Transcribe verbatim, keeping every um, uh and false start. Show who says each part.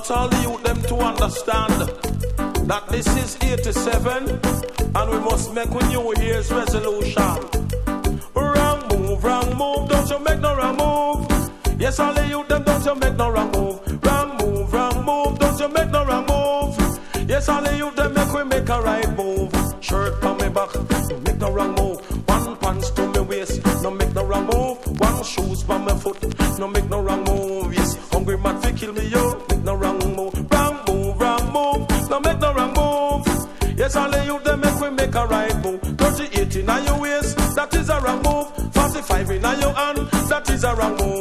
Speaker 1: want all the youth them to understand that this is eighty-seven and we must make a New Year's resolution. Wrong move, wrong move, don't you make no wrong move. Yes, all the youth them, don't you make no wrong move. Wrong move, wrong move, don't you make no wrong move. Yes, all the youth them make we make a right move. Shirt on me back, make no wrong move. One pants to me waist, no make no wrong move. One shoes on my foot, no make no wrong move. Yes, hungry man fi kill me, yo, make no wrong move. Wrong move, wrong move, no make no wrong move. Yes, all the youth them make we make a right move. thirty-eight in your waist, that is a wrong move. forty-five in your hand, that is a wrong move.